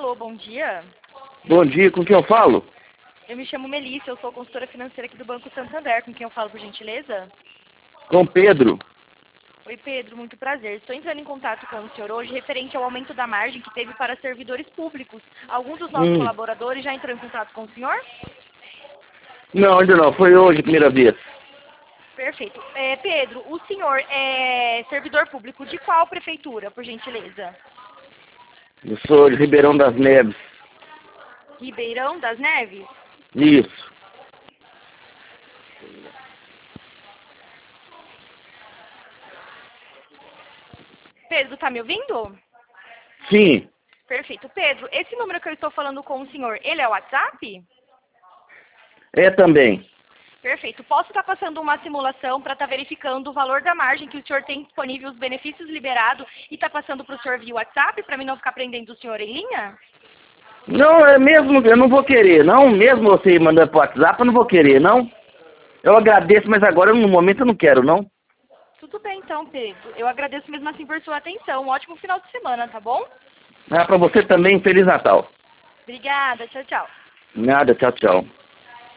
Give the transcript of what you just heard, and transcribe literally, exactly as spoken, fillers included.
Alô, bom dia. Bom dia, com quem eu falo? Eu me chamo Melissa, eu sou consultora financeira aqui do Banco Santander. Com quem eu falo, por gentileza? Com Pedro. Oi, Pedro, muito prazer. Estou entrando em contato com o senhor hoje referente ao aumento da margem que teve para servidores públicos. Alguns dos nossos Hum. colaboradores já entrou em contato com o senhor? Não, ainda não. Foi hoje a primeira vez. Perfeito. É, Pedro, o senhor é servidor público de qual prefeitura, por gentileza? Eu sou de Ribeirão das Neves. Ribeirão das Neves? Isso. Pedro, tá me ouvindo? Sim. Perfeito. Pedro, esse número que eu estou falando com o senhor, ele é o WhatsApp? É também. Perfeito. Posso estar passando uma simulação para estar verificando o valor da margem que o senhor tem disponível, os benefícios liberados, e está passando para o senhor via WhatsApp, para mim não ficar prendendo o senhor em linha? Não, é mesmo, eu não vou querer, não. Mesmo você mandando pro WhatsApp, eu não vou querer, não. Eu agradeço, mas agora no momento eu não quero, não. Tudo bem então, Pedro. Eu agradeço mesmo assim por sua atenção. Um ótimo final de semana, tá bom? Ah, pra você também, Feliz Natal. Obrigada. Tchau, tchau. Nada, tchau, tchau.